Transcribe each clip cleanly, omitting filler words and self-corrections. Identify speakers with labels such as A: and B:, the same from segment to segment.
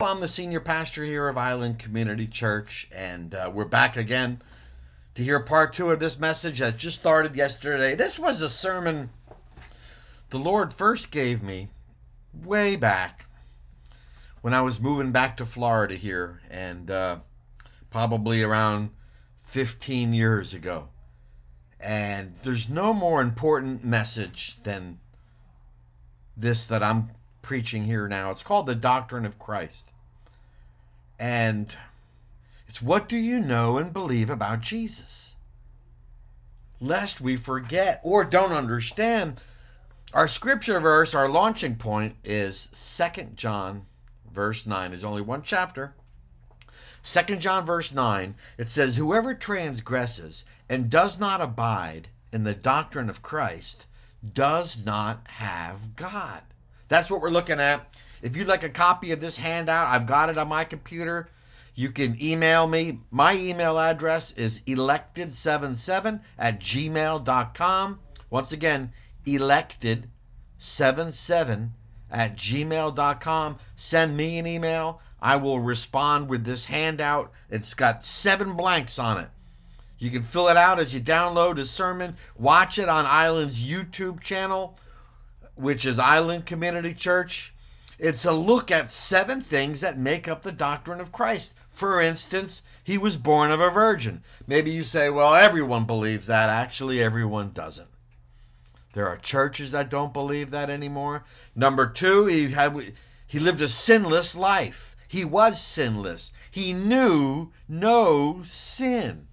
A: I'm the senior pastor here of Island Community Church, and we're back again to hear part two of this message that just started yesterday. This was a sermon the Lord first gave me way back when I was moving back to Florida here, and probably around 15 years ago. And there's no more important message than this that I'm preaching here now. It's called the Doctrine of Christ. And it's what do you know and believe about Jesus? Lest we forget or don't understand, our scripture verse, our launching point is 2 John verse 9. There's only one chapter. 2 John verse 9, it says, whoever transgresses and does not abide in the doctrine of Christ does not have God. That's what we're looking at. If you'd like a copy of this handout, I've got it on my computer. You can email me. My email address is elected77@gmail.com. Once again, elected77@gmail.com. Send me an email. I will respond with this handout. It's got 7 blanks on it. You can fill it out as you download a sermon. Watch it on Island's YouTube channel, which is Island Community Church. It's a look at 7 things that make up the doctrine of Christ. For instance, he was born of a virgin. Maybe you say, well, everyone believes that. Actually, everyone doesn't. There are churches that don't believe that anymore. Number 2, he lived a sinless life. He was sinless. He knew no sin.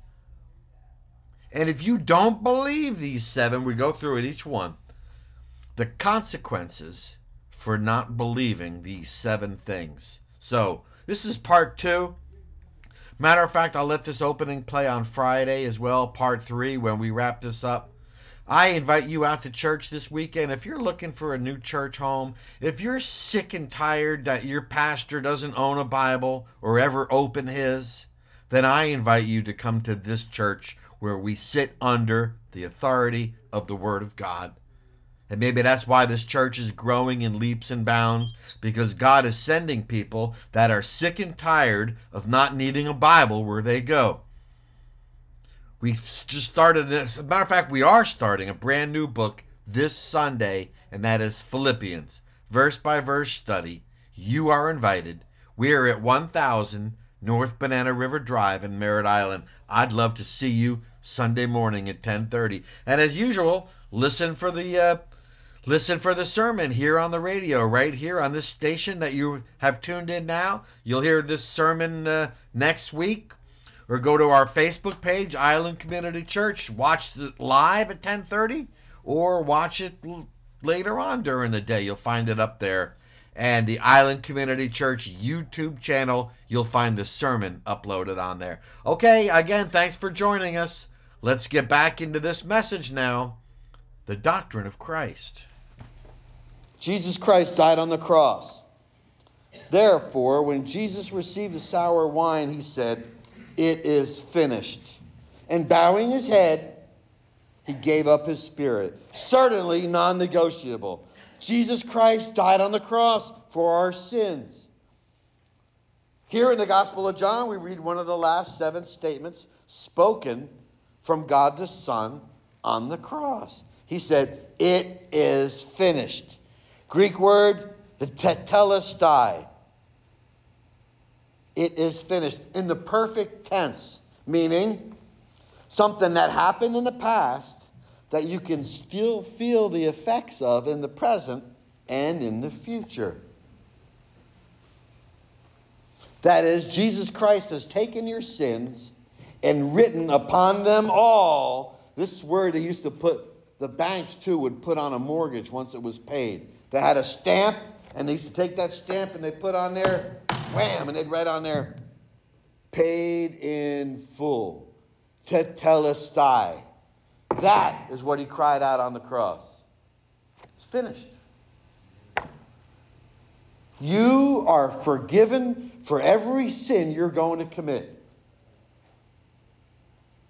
A: And if you don't believe these 7, we go through it each one, the consequences for not believing these 7 things. So this is part 2. Matter of fact, I'll let this opening play on Friday as well, part 3, when we wrap this up. I invite you out to church this weekend. If you're looking for a new church home, if you're sick and tired that your pastor doesn't own a Bible or ever open his, then I invite you to come to this church where we sit under the authority of the Word of God. And maybe that's why this church is growing in leaps and bounds, because God is sending people that are sick and tired of not needing a Bible where they go. We've just started this. As a matter of fact, we are starting a brand new book this Sunday, and that is Philippians. Verse by verse study. You are invited. We are at 1000 North Banana River Drive in Merritt Island. I'd love to see you Sunday morning at 10:30. And as usual, listen for the sermon here on the radio, right here on this station that you have tuned in now. You'll hear this sermon next week. Or go to our Facebook page, Island Community Church. Watch it live at 10:30, or watch it later on during the day. You'll find it up there. And the Island Community Church YouTube channel, you'll find the sermon uploaded on there. Okay, again, thanks for joining us. Let's get back into this message now. The doctrine of Christ.
B: Jesus Christ died on the cross. Therefore, when Jesus received the sour wine, he said, it is finished. And bowing his head, he gave up his spirit. Certainly non-negotiable. Jesus Christ died on the cross for our sins. Here in the Gospel of John, we read one of the last 7 statements spoken from God the Son on the cross. He said, it is finished. Greek word, the tetelestai. It is finished in the perfect tense, meaning something that happened in the past that you can still feel the effects of in the present and in the future. That is, Jesus Christ has taken your sins and written upon them all. This word they used to put, the banks too would put on a mortgage once it was paid. They had a stamp, and they used to take that stamp and they put on there, wham, and they'd write on there, paid in full. Tetelestai. That is what he cried out on the cross. It's finished. You are forgiven for every sin you're going to commit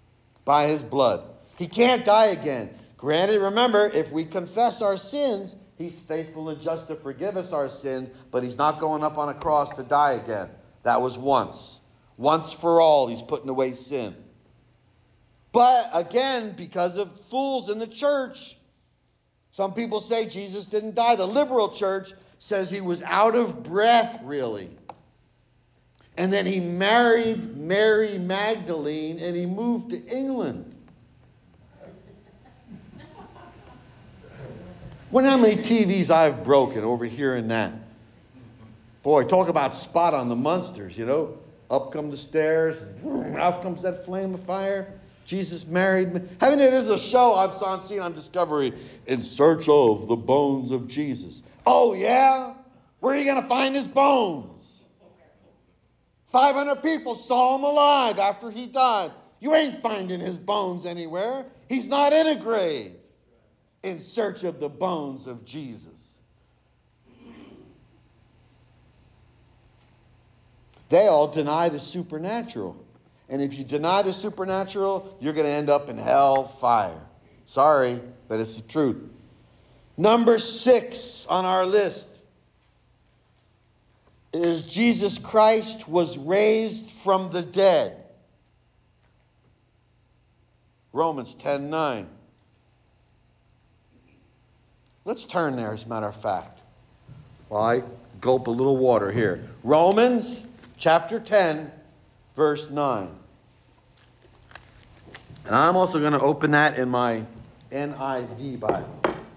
B: by his blood. He can't die again. Granted, remember, if we confess our sins, He's faithful and just to forgive us our sins, but he's not going up on a cross to die again. That was once. Once for all, he's putting away sin. But again, because of fools in the church, some people say Jesus didn't die. The liberal church says he was out of breath, really. And then he married Mary Magdalene and he moved to England. Wonder how many TVs I've broken over hearing that. Boy, talk about spot on the Munsters, you know. Up come the stairs, and out comes that flame of fire. Jesus married me. There's a show I've seen on Discovery, In Search of the Bones of Jesus. Oh, yeah? Where are you going to find his bones? 500 people saw him alive after he died. You ain't finding his bones anywhere. He's not in a grave. In search of the bones of Jesus. They all deny the supernatural. And if you deny the supernatural, you're going to end up in hell fire. Sorry, but it's the truth. Number 6 on our list is Jesus Christ was raised from the dead. Romans 10:9. Let's turn there, as a matter of fact, while I gulp a little water here. Romans chapter 10, verse 9. And I'm also going to open that in my NIV Bible.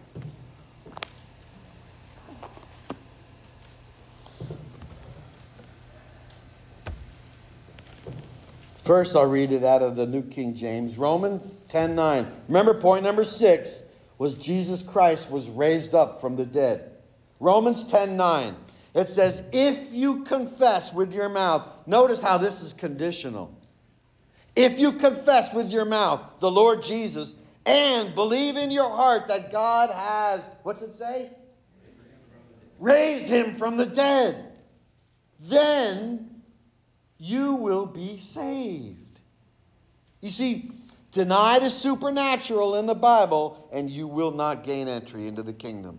B: First, I'll read it out of the New King James. Romans 10:9. Remember, point number 6 was Jesus Christ was raised up from the dead. Romans 10:9. It says, if you confess with your mouth. Notice how this is conditional. If you confess with your mouth the Lord Jesus and believe in your heart that God has, what's it say? Raised him from the dead. Then you will be saved. You see, deny the supernatural in the Bible and you will not gain entry into the kingdom.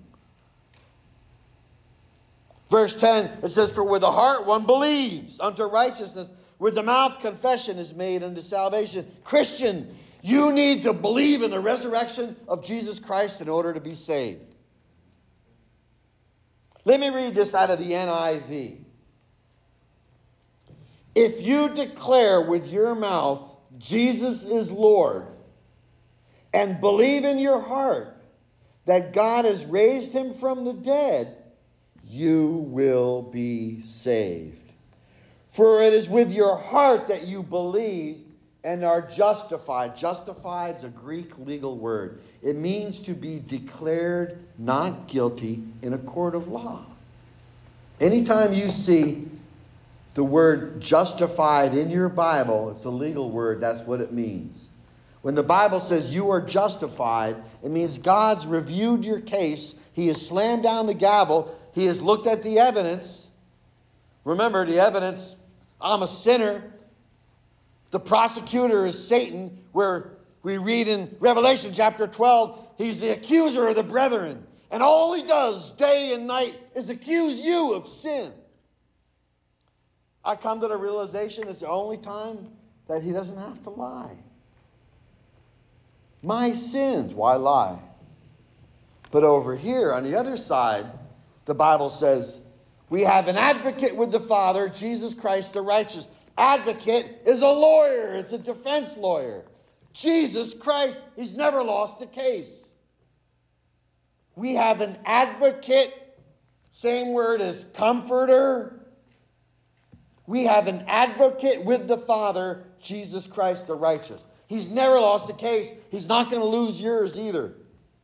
B: Verse 10, it says, for with the heart one believes unto righteousness, with the mouth confession is made unto salvation. Christian, you need to believe in the resurrection of Jesus Christ in order to be saved. Let me read this out of the NIV. If you declare with your mouth Jesus is Lord and believe in your heart that God has raised him from the dead, you will be saved. For it is with your heart that you believe and are justified. Justified is a Greek legal word. It means to be declared not guilty in a court of law. Anytime you see the word justified in your Bible, it's a legal word, that's what it means. When the Bible says you are justified, it means God's reviewed your case. He has slammed down the gavel. He has looked at the evidence. Remember the evidence, I'm a sinner. The prosecutor is Satan, where we read in Revelation chapter 12, he's the accuser of the brethren. And all he does day and night is accuse you of sin. I come to the realization it's the only time that he doesn't have to lie. My sins, why lie? But over here, on the other side, the Bible says, we have an advocate with the Father, Jesus Christ the righteous. Advocate is a lawyer. It's a defense lawyer. Jesus Christ, he's never lost a case. We have an advocate, same word as comforter. We have an advocate with the Father, Jesus Christ the righteous. He's never lost a case. He's not going to lose yours either.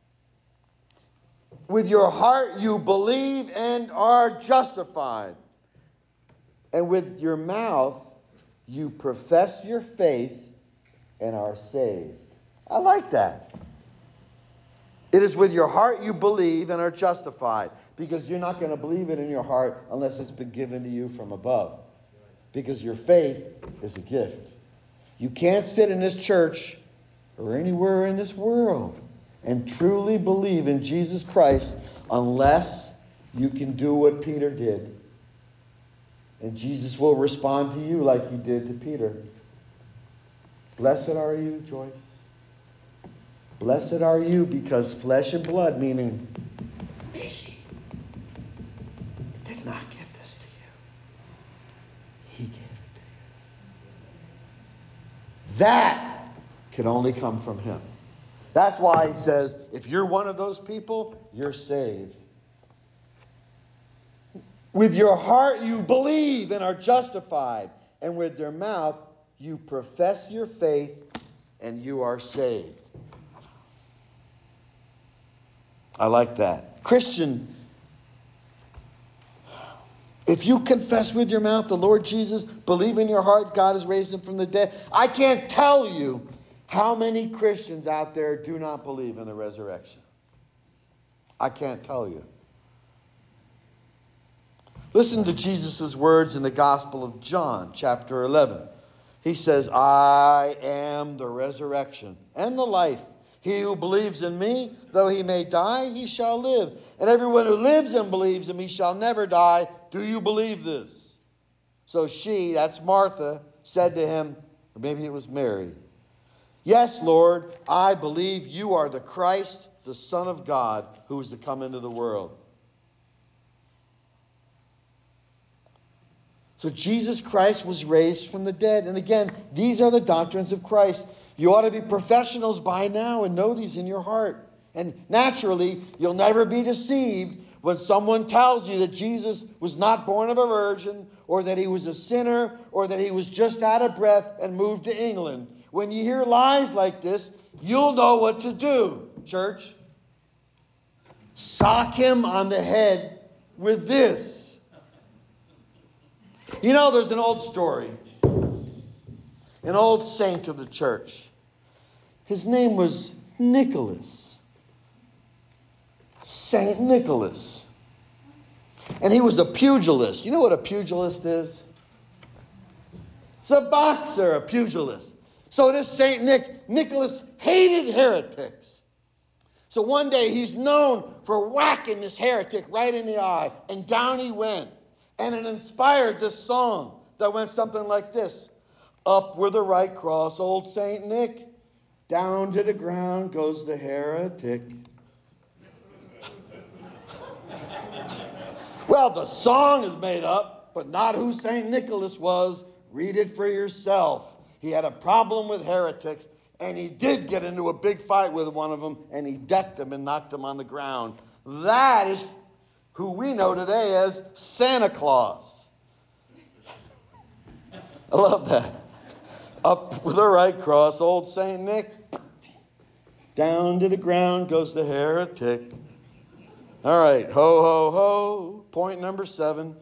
B: With your heart you believe and are justified. And with your mouth you profess your faith and are saved. I like that. It is with your heart you believe and are justified. Because you're not going to believe it in your heart unless it's been given to you from above. Because your faith is a gift. You can't sit in this church or anywhere in this world and truly believe in Jesus Christ unless you can do what Peter did. And Jesus will respond to you like he did to Peter. Blessed are you, Joyce. Blessed are you, because flesh and blood, meaning me, did not give this to you. He gave it to you. That can only come from him. That's why he says, if you're one of those people, you're saved. With your heart you believe and are justified, and with your mouth you profess your faith and you are saved. I like that. Christian, if you confess with your mouth the Lord Jesus, believe in your heart God has raised him from the dead, I can't tell you how many Christians out there do not believe in the resurrection. I can't tell you. Listen to Jesus' words in the Gospel of John, chapter 11. He says, I am the resurrection and the life. He who believes in me, though he may die, he shall live. And everyone who lives and believes in me shall never die. Do you believe this? So she, that's Martha, said to him, or maybe it was Mary, yes, Lord, I believe you are the Christ, the Son of God, who is to come into the world. So Jesus Christ was raised from the dead. And again, these are the doctrines of Christ. You ought to be professionals by now and know these in your heart. And naturally, you'll never be deceived when someone tells you that Jesus was not born of a virgin, or that he was a sinner, or that he was just out of breath and moved to England. When you hear lies like this, you'll know what to do, church. Sock him on the head with this. You know, there's an old story. An old saint of the church. His name was Nicholas. Saint Nicholas. And he was a pugilist. You know what a pugilist is? It's a boxer, a pugilist. So this Saint Nicholas hated heretics. So one day he's known for whacking this heretic right in the eye. And down he went. And it inspired this song that went something like this. Up with the right cross, old Saint Nick. Down to the ground goes the heretic. Well, the song is made up, but not who Saint Nicholas was. Read it for yourself. He had a problem with heretics, and he did get into a big fight with one of them, and he decked him and knocked him on the ground. That is who we know today as Santa Claus. I love that. Up with the right cross, old Saint Nick. Down to the ground goes the heretic. All right, ho, ho, ho. Point number 7.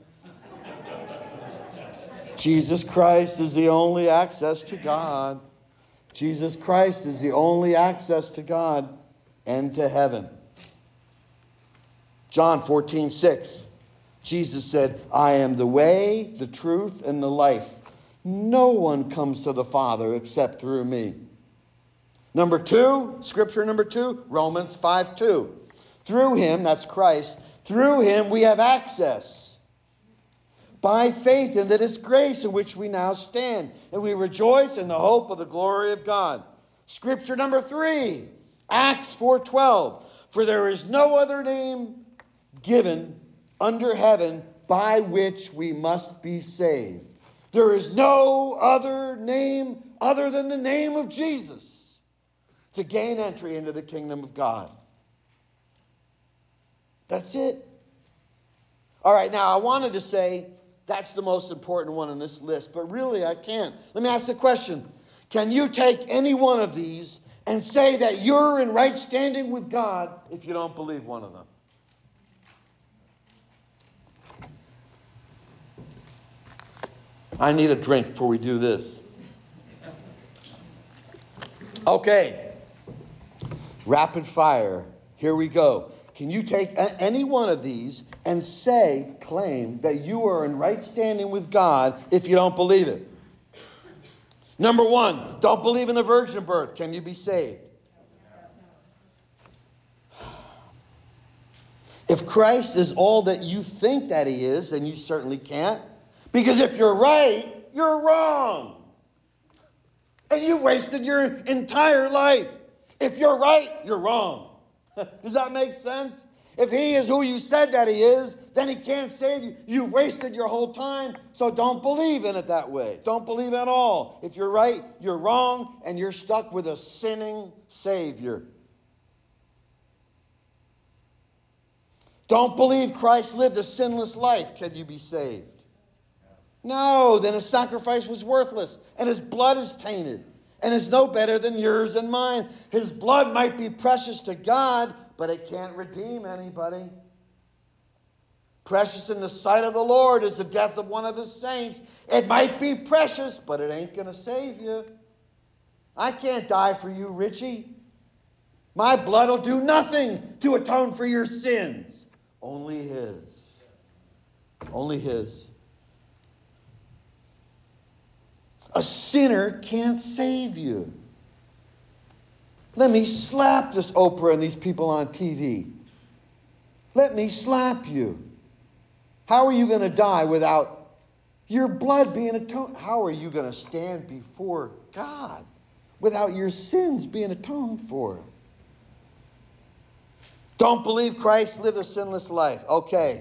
B: Jesus Christ is the only access to God. Jesus Christ is the only access to God and to heaven. John 14:6. Jesus said, I am the way, the truth, and the life. No one comes to the Father except through me. Number 2, scripture number 2, Romans 5:2. Through him, that's Christ, through him we have access by faith into this grace in which we now stand. And we rejoice in the hope of the glory of God. Scripture number 3, Acts 4:12. For there is no other name given under heaven by which we must be saved. There is no other name other than the name of Jesus to gain entry into the kingdom of God. That's it. All right, now I wanted to say that's the most important one on this list, but really I can't. Let me ask the question. Can you take any one of these and say that you're in right standing with God if you don't believe one of them? I need a drink before we do this. Okay. Rapid fire. Here we go. Can you take any one of these and claim that you are in right standing with God if you don't believe it? Number 1, don't believe in the virgin birth. Can you be saved? If Christ is all that you think that he is, then you certainly can't. Because if you're right, you're wrong. And you wasted your entire life. If you're right, you're wrong. Does that make sense? If he is who you said that he is, then he can't save you. You wasted your whole time, so don't believe in it that way. Don't believe at all. If you're right, you're wrong, and you're stuck with a sinning Savior. Don't believe Christ lived a sinless life. Can you be saved? No, then his sacrifice was worthless, and his blood is tainted, and is no better than yours and mine. His blood might be precious to God, but it can't redeem anybody. Precious in the sight of the Lord is the death of one of his saints. It might be precious, but it ain't going to save you. I can't die for you, Richie. My blood will do nothing to atone for your sins. Only his. Only his. A sinner can't save you. Let me slap this Oprah and these people on TV. Let me slap you. How are you going to die without your blood being atoned? How are you going to stand before God without your sins being atoned for? Don't believe Christ lived a sinless life. Okay.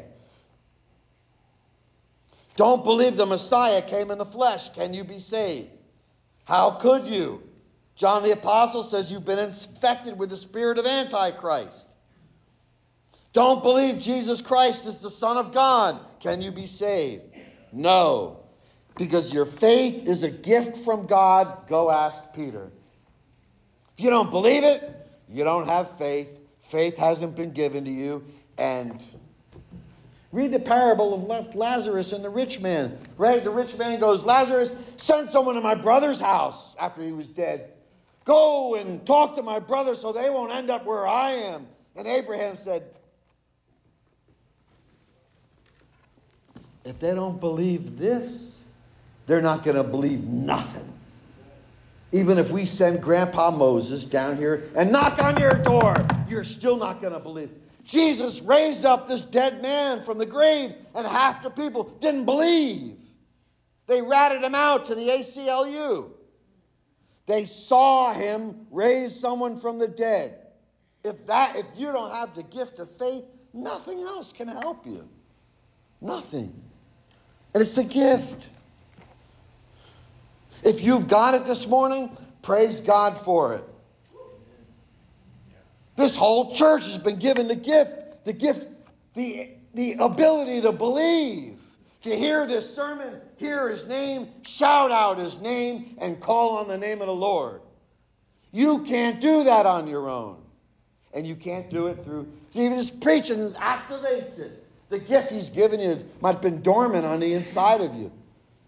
B: Don't believe the Messiah came in the flesh. Can you be saved? How could you? John the Apostle says you've been infected with the spirit of Antichrist. Don't believe Jesus Christ is the Son of God. Can you be saved? No. Because your faith is a gift from God. Go ask Peter. If you don't believe it, you don't have faith. Faith hasn't been given to you. And read the parable of Lazarus and the rich man. Right? The rich man goes, Lazarus, send someone to my brother's house after he was dead. Go and talk to my brother so they won't end up where I am. And Abraham said, if they don't believe this, they're not going to believe nothing. Even if we send Grandpa Moses down here and knock on your door, you're still not going to believe. Jesus raised up this dead man from the grave, and half the people didn't believe. They ratted him out to the ACLU. They saw him raise someone from the dead. If you don't have the gift of faith, nothing else can help you. Nothing. And it's a gift. If you've got it this morning, praise God for it. This whole church has been given the gift, the ability to believe, to hear this sermon, hear his name, shout out his name, and call on the name of the Lord. You can't do that on your own. And you can't do it through, see, this preaching activates it. The gift he's given you might have been dormant on the inside of you.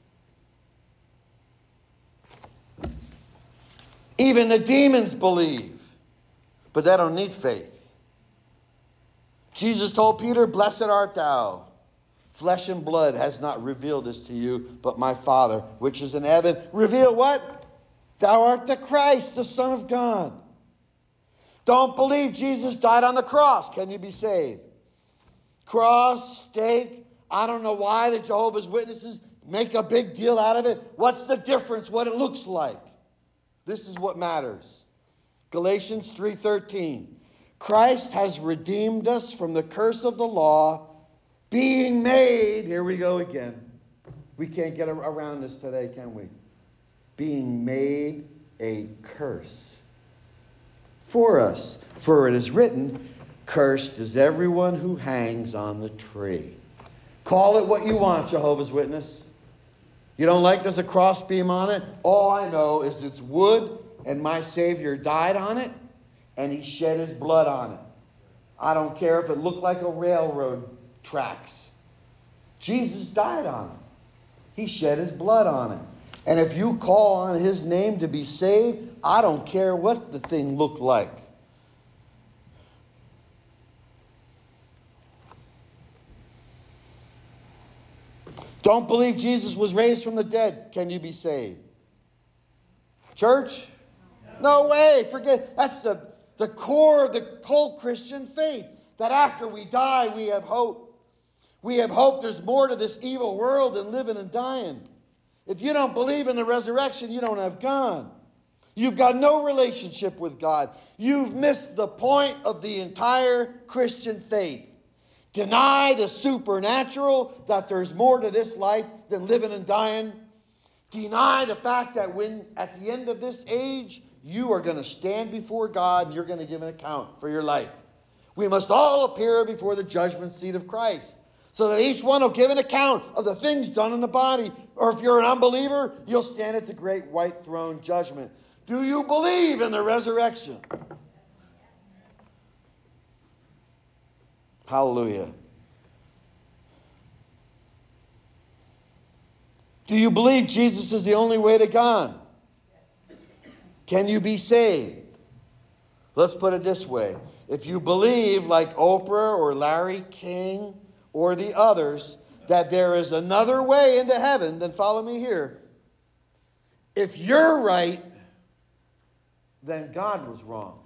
B: Even the demons believe, but they don't need faith. Jesus told Peter, blessed art thou. Flesh and blood has not revealed this to you, but my Father, which is in heaven. Reveal what? Thou art the Christ, the Son of God. Don't believe Jesus died on the cross. Can you be saved? Cross, stake, I don't know why the Jehovah's Witnesses make a big deal out of it. What's the difference? What it looks like. This is what matters. Galatians 3:13. Christ has redeemed us from the curse of the law, being made, here we go again. We can't get around this today, can we? Being made a curse for us. For it is written, cursed is everyone who hangs on the tree. Call it what you want, Jehovah's Witness. You don't like there's a crossbeam on it? All I know is it's wood, and my Savior died on it, and he shed his blood on it. I don't care if it looked like a railroad tracks. Jesus died on it. He shed his blood on it. And if you call on his name to be saved, I don't care what the thing looked like. Don't believe Jesus was raised from the dead. Can you be saved? Church? No way. Forget. That's the core of the whole Christian faith. that after we die, we have hope. We have hope there's more to this evil world than living and dying. If you don't believe in the resurrection, you don't have God. You've got no relationship with God. You've missed the point of the entire Christian faith. Deny the supernatural, that there's more to this life than living and dying. Deny the fact that when at the end of this age, you are going to stand before God and you're going to give an account for your life. We must all appear before the judgment seat of Christ, so that each one will give an account of the things done in the body. Or if you're an unbeliever, you'll stand at the great white throne judgment. Do you believe in the resurrection? Hallelujah. Do you believe Jesus is the only way to God? Can you be saved? Let's put it this way. If you believe, like Oprah or Larry King or the others, that there is another way into heaven, then follow me here. If you're right, then God was wrong.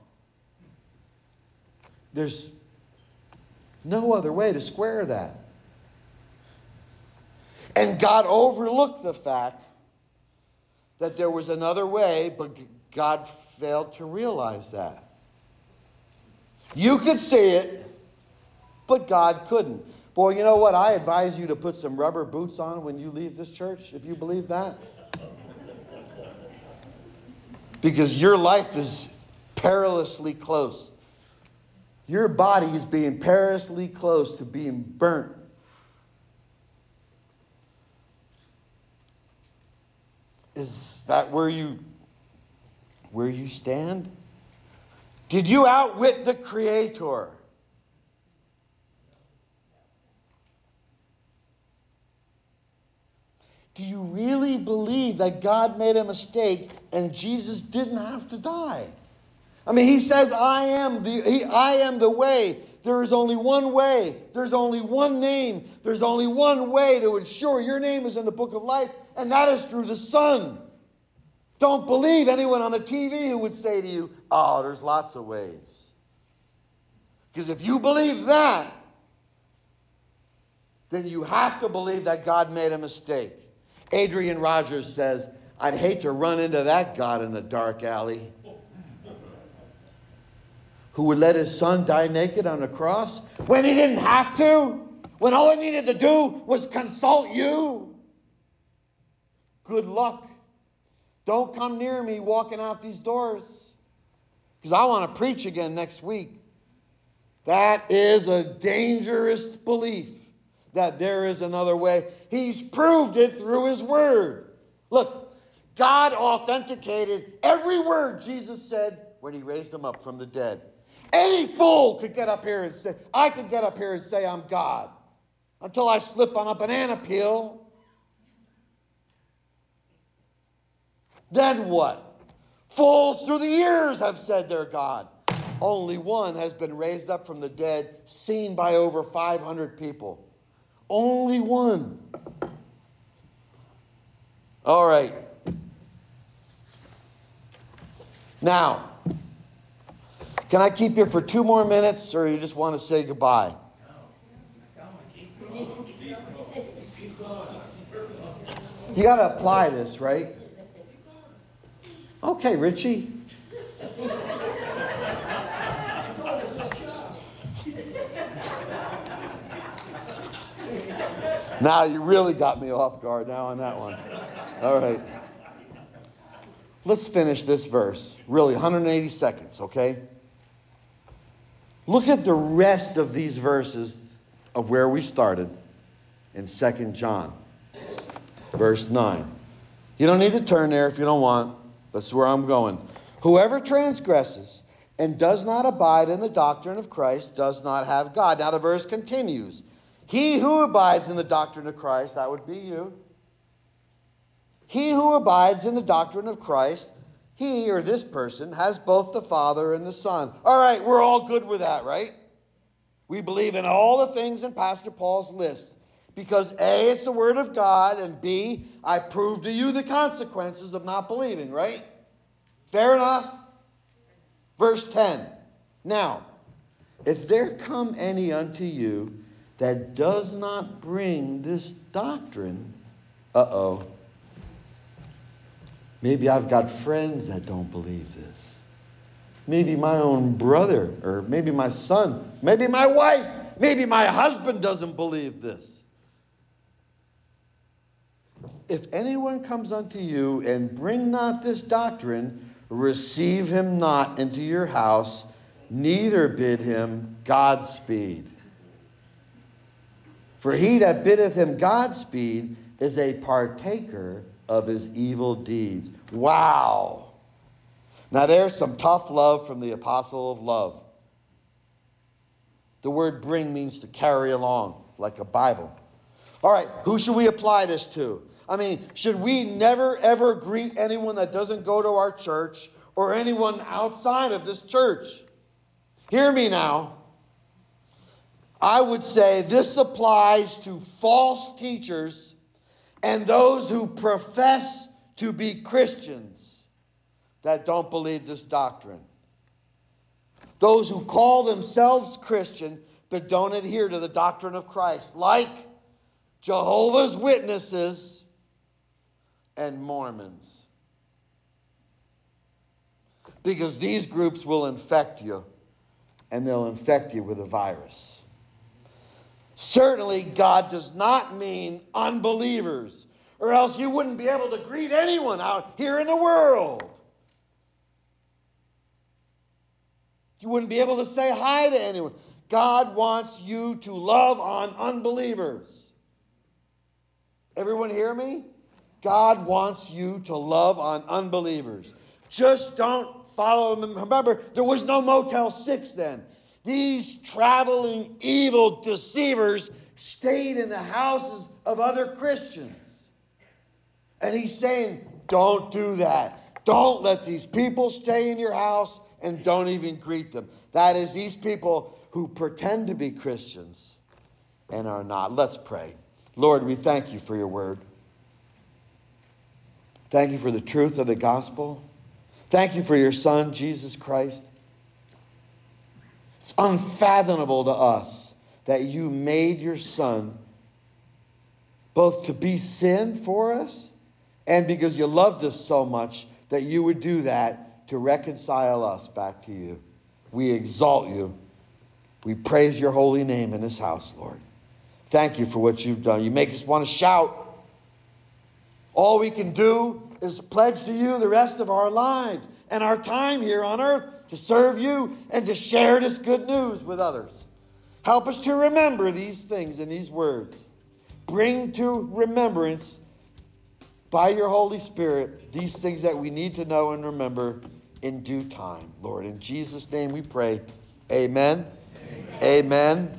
B: There's no other way to square that. And God overlooked the fact that there was another way, but God failed to realize that. You could see it, but God couldn't. Boy, you know what? I advise you to put some rubber boots on when you leave this church, if you believe that. Because your life is perilously close. Your body is being perilously close to being burnt. Is that where you stand? Did you outwit the Creator? Do you really believe that God made a mistake and Jesus didn't have to die? I mean, he says, I am the way. There is only one way. There's only one name. There's only one way to ensure your name is in the book of life, and that is through the Son. Don't believe anyone on the TV who would say to you, oh, there's lots of ways. Because if you believe that, then you have to believe that God made a mistake. Adrian Rogers says, I'd hate to run into that God in a dark alley who would let his son die naked on a cross when he didn't have to, when all he needed to do was consult you. Good luck. Don't come near me walking out these doors, because I want to preach again next week. That is a dangerous belief, that there is another way. He's proved it through his word. Look, God authenticated every word Jesus said when he raised him up from the dead. Any fool could get up here and say, I could get up here and say I'm God until I slip on a banana peel. Then what? Fools through the years have said they're God. Only one has been raised up from the dead, seen by over 500 people. Only one. All right. Now, can I keep you for 2 more minutes, or you just want to say goodbye? You got to apply this, right? Okay, Richie. Now you really got me off guard now on that one. All right. Let's finish this verse. Really, 180 seconds, okay? Look at the rest of these verses of where we started in 2 John, verse 9. You don't need to turn there if you don't want. That's where I'm going. Whoever transgresses and does not abide in the doctrine of Christ does not have God. Now the verse continues. He who abides in the doctrine of Christ, that would be you. He who abides in the doctrine of Christ, he or this person has both the Father and the Son. All right, we're all good with that, right? We believe in all the things in Pastor Paul's list. Because A, it's the Word of God, and B, I prove to you the consequences of not believing, right? Fair enough? Verse 10. Now, If there come any unto you that does not bring this doctrine, maybe I've got friends that don't believe this. Maybe my own brother, or maybe my son, maybe my wife, maybe my husband doesn't believe this. If anyone comes unto you and bring not this doctrine, receive him not into your house, neither bid him Godspeed. For he that biddeth him Godspeed is a partaker of his evil deeds. Wow. Now there's some tough love from the apostle of love. The word bring means to carry along, like a Bible. All right, who should we apply this to? I mean, should we never, ever greet anyone that doesn't go to our church or anyone outside of this church? Hear me now. I would say this applies to false teachers and those who profess to be Christians that don't believe this doctrine. Those who call themselves Christian but don't adhere to the doctrine of Christ, like Jehovah's Witnesses and Mormons. Because these groups will infect you, and they'll infect you with a virus. Certainly, God does not mean unbelievers, or else you wouldn't be able to greet anyone out here in the world. You wouldn't be able to say hi to anyone. God wants you to love on unbelievers. Everyone hear me? God wants you to love on unbelievers. Just don't follow them. Remember, there was no Motel 6 then. These traveling evil deceivers stayed in the houses of other Christians. And he's saying, don't do that. Don't let these people stay in your house, and don't even greet them. That is, these people who pretend to be Christians and are not. Let's pray. Lord, we thank you for your word. Thank you for the truth of the gospel. Thank you for your Son, Jesus Christ. It's unfathomable to us that you made your Son both to be sin for us and because you loved us so much that you would do that to reconcile us back to you. We exalt you. We praise your holy name in this house, Lord. Thank you for what you've done. You make us want to shout. All we can do is pledge to you the rest of our lives and our time here on earth to serve you and to share this good news with others. Help us to remember these things and these words. Bring to remembrance by your Holy Spirit these things that we need to know and remember in due time, Lord. In Jesus' name we pray. Amen. Amen. Amen.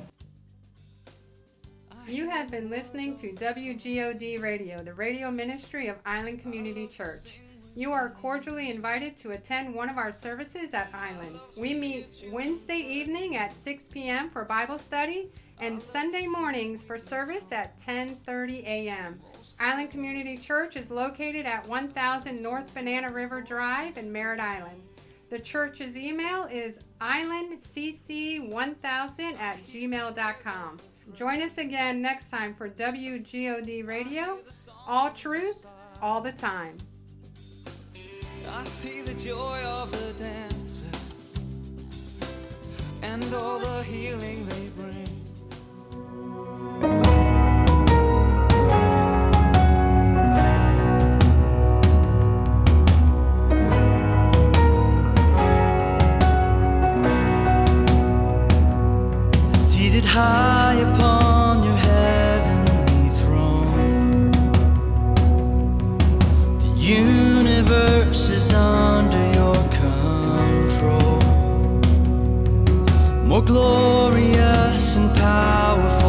C: You have been listening to WGOD Radio, the radio ministry of Island Community Church. You are cordially invited to attend one of our services at Island. We meet Wednesday evening at 6 p.m. for Bible study and Sunday mornings for service at 10:30 a.m. Island Community Church is located at 1000 North Banana River Drive in Merritt Island. The church's email is islandcc1000@gmail.com. Join us again next time for WGOD Radio, all truth, all the time.
D: I see the joy of the dancers and all the healing they bring. Seated high upon your heavenly throne, the universe is under your control. More glorious and powerful